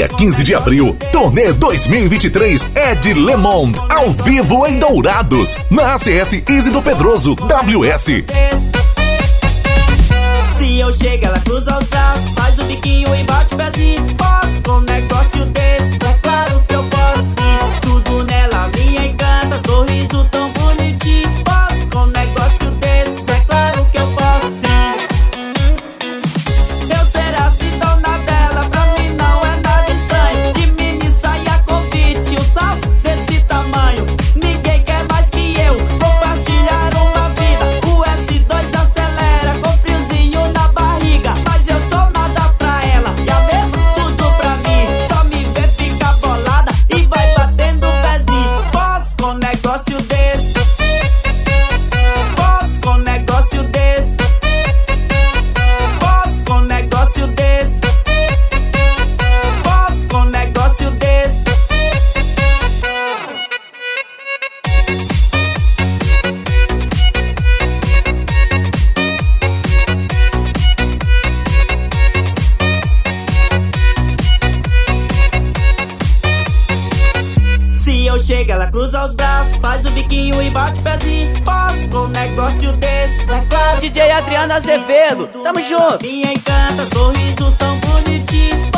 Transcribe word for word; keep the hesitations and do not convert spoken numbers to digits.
dia quinze de abril, Turnê dois mil e vinte e três Ed Lemond, ao vivo em Dourados, na A C S Isidro Pedroso, W S. Se eu chego, ela cruza os braços, faz o biquinho e bate o pezinho. Posso com um negócio desse, é claro que eu posso sim. Tudo nela me encanta, sorriso tão bonitinho. Posso com um negócio desse, é claro que eu posso sim. Eu ser assim dona dela, pra mim não é nada estranho. De mini saia convite, um salto desse tamanho. Ninguém quer mais que eu compartilhar uma vida. O S dois acelera com friozinho na barriga, mas eu sou nada pra ela e a mesmo tudo pra mim. Só me vê ficar bolada e vai batendo o pezinho. Posso com um negócio desse, posso com um negócio desse, posso com um negócio desse, posso com um negócio desse. Se eu chego, ela cruza os braços, faz o biquinho e bate o pezinho. Posso com um negócio desse, é claro. D J Adriano Azevedo, tamo junto. Me encanta, sorriso tão bonitinho.